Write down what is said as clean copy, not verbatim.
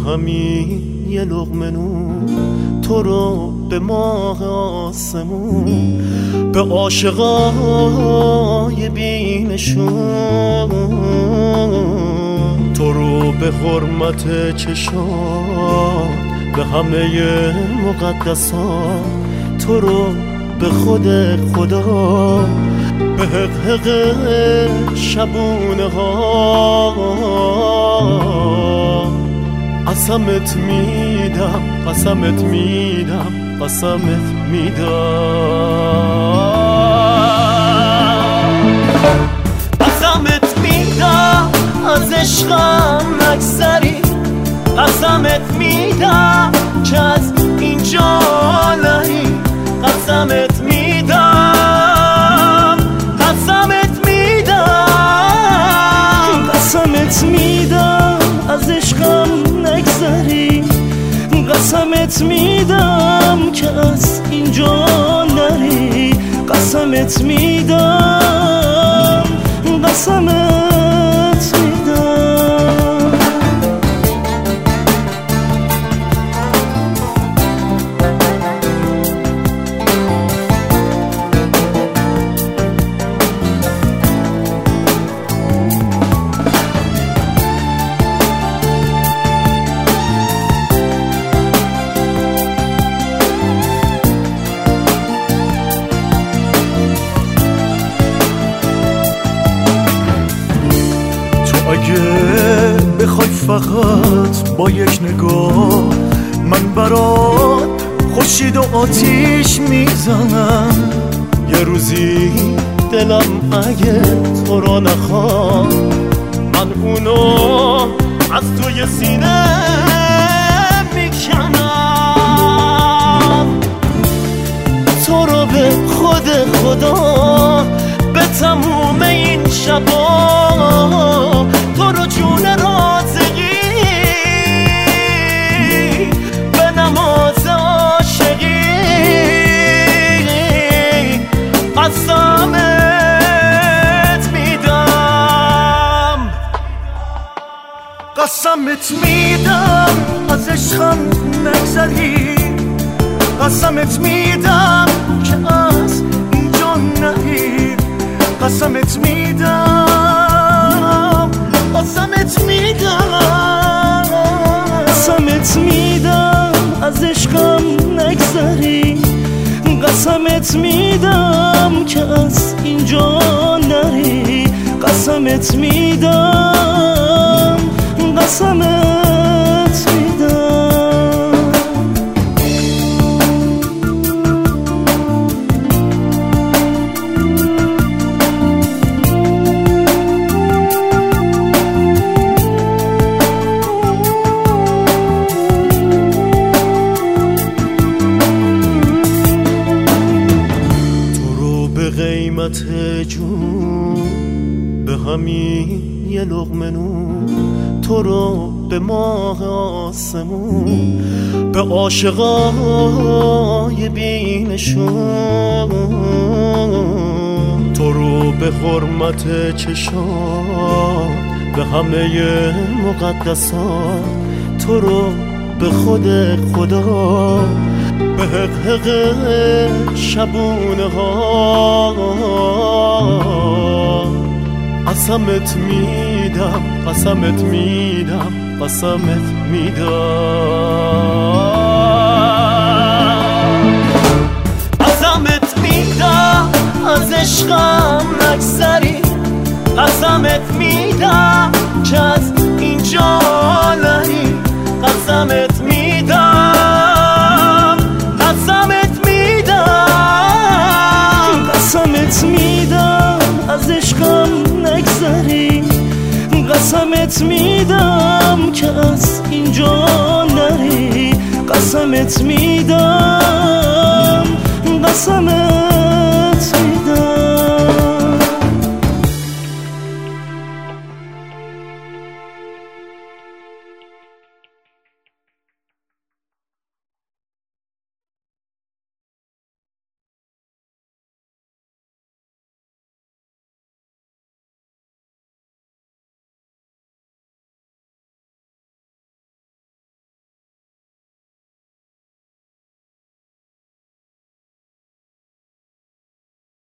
همین یه لقمه نون تو رو به ماه آسمون، به عاشقای بینشون، تو رو به حرمت چشات، به همه مقدسات، تو رو به خود خدا، به حق شبونه ها قسمت میدم، قسمت میدم، قسمت میدم، قسمت میدم از عشقم نگذری، قسمت میدم که از اینجا نری، قسمت میدم، قسمت میدم، قسمت میدم از عشقم نگذری، قسمت میدم که از اینجا نری، قسمت میدم، قسمت میدم. اگه بخوای فقط با یک نگاه، من برات خورشید و آتیش میزنم. یه روزی دلم اگه تو رو نخواد، من اونو از توی سینه میکنم. تو رو به خود خدا، به تموم این شبا، تو رو جون رازقی، به نماز عاشقی قسمت میدم، قسمت میدم از عشقم نگذری، قسمت میدم که از اینجا نری، قسمت میدم، قسمت میدم، قسمت میدم از عشقم نگذری، قسمت میدم که از اینجا نری، قسمت میدم، قسمت میدم. قیمت جون، به همین یه لقمه نون تو رو به ماه آسمون، به عاشقای بینشون، تو رو به حرمت چشات، به همه مقدسات، تو رو به خود خدا، به حق شبونه ها قسمت میدم، قسمت میدم، قسمت میدم، قسمت میدم از عشقم نگذری، قسمت میدم که از اینجا نری، قسمت میدم، قسمت میدم، قسمت میدم از عشقم نگذری، قسمت میدم که از اینجا نری، قسمت میدم، قسمت